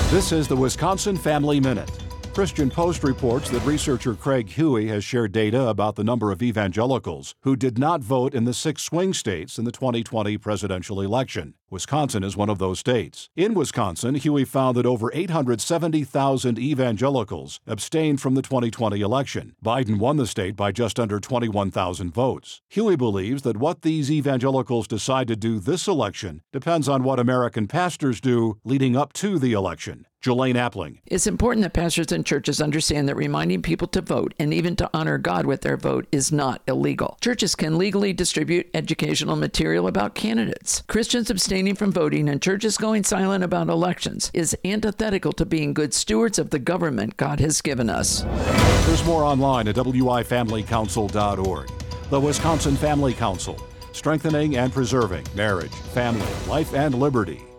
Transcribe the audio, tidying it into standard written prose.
This is the Wisconsin Family Minute. Christian Post reports that researcher Craig Huey has shared data about the number of evangelicals who did not vote in the 6 swing states in the 2020 presidential election. Wisconsin is one of those states. In Wisconsin, Huey found that over 870,000 evangelicals abstained from the 2020 election. Biden won the state by just under 21,000 votes. Huey believes that what these evangelicals decide to do this election depends on what American pastors do leading up to the election. Jelaine Appling. It's important that pastors and churches understand that reminding people to vote and even to honor God with their vote is not illegal. Churches can legally distribute educational material about candidates. Christians abstaining from voting and churches going silent about elections is antithetical to being good stewards of the government God has given us. There's more online at wifamilycouncil.org. The Wisconsin Family Council, strengthening and preserving marriage, family, life, and liberty.